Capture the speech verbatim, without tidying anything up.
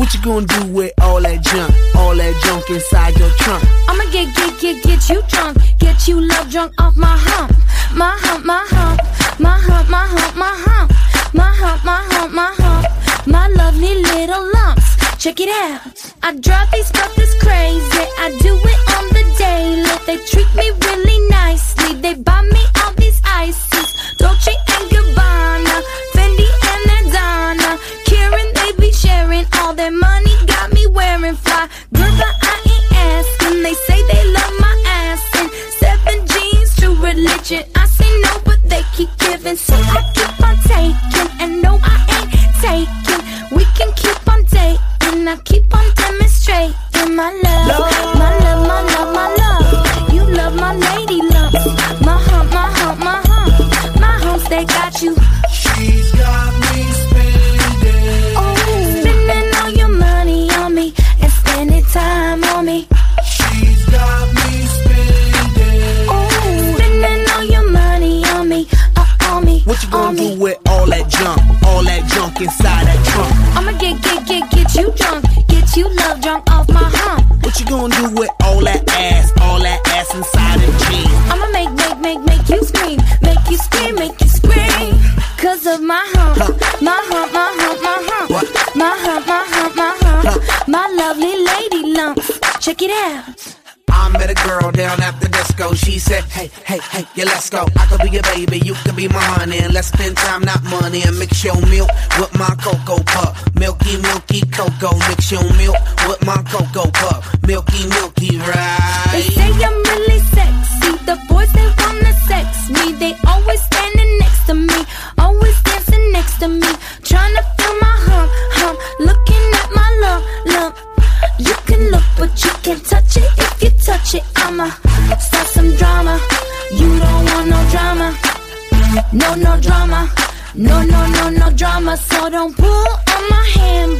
What you gonna do with all that junk? All that junk inside your trunk? I'ma get, get, get, get you drunk. Get you love drunk off my hump. My hump, my hump. My hump, my hump, my hump. My hump, my hump, my hump. My lovely little lumps. Check it out. I drive these brothers crazy. I do it on the daily. They treat me really nicely. They buy me all these ices. Dolce and Gabbana, Fendi and Adana. Karen, they be sharing all their money. Got me wearing fly. Girl, but I ain't asking. They say they love my ass. And seven jeans to religion. I say no, but they keep giving. So I keep on taking. And no, I ain't taking. We can keep on dating. I keep on demonstrating my love. My love, my love, my love. You love my lady love. My hump, my hump, my hump. My humps, they got you. She's got me spending. Oh, spending all your money on me and spending time on me. She's got me spending. Oh, spending all your money on me, uh, on me. What you gonna do me? With all that junk? All that junk inside that trunk? I'ma get, get, get, get you drunk. Get you love drunk off my hump. What you gonna do with all that ass? All that ass inside them jeans? I'ma make, make, make, make you scream. Make you scream, make you scream. Cause of my hump. Huh. My hump, my hump, my hump. What? My hump, my hump, my hump. Huh. My lovely lady lumps. Check it out. I met a girl down at the disco. She said, hey, hey, hey, yeah, let's go. I could be your baby, you could be my honey. And let's spend time, not money. And mix your milk with my cocoa pup. Milky, milky cocoa. Mix your milk with my cocoa pup. Milky, milky, right? They say I'm really sexy. The boys, they wanna sex me. They always standing next to me. Always dancing next to me. Trying to feel my hump, hump. Looking at my lump, lump. You can look, but you can't touch it. If you touch it, I'ma start some drama. You don't want no drama. No, no drama. No, no, no, no drama. So don't pull on my hand,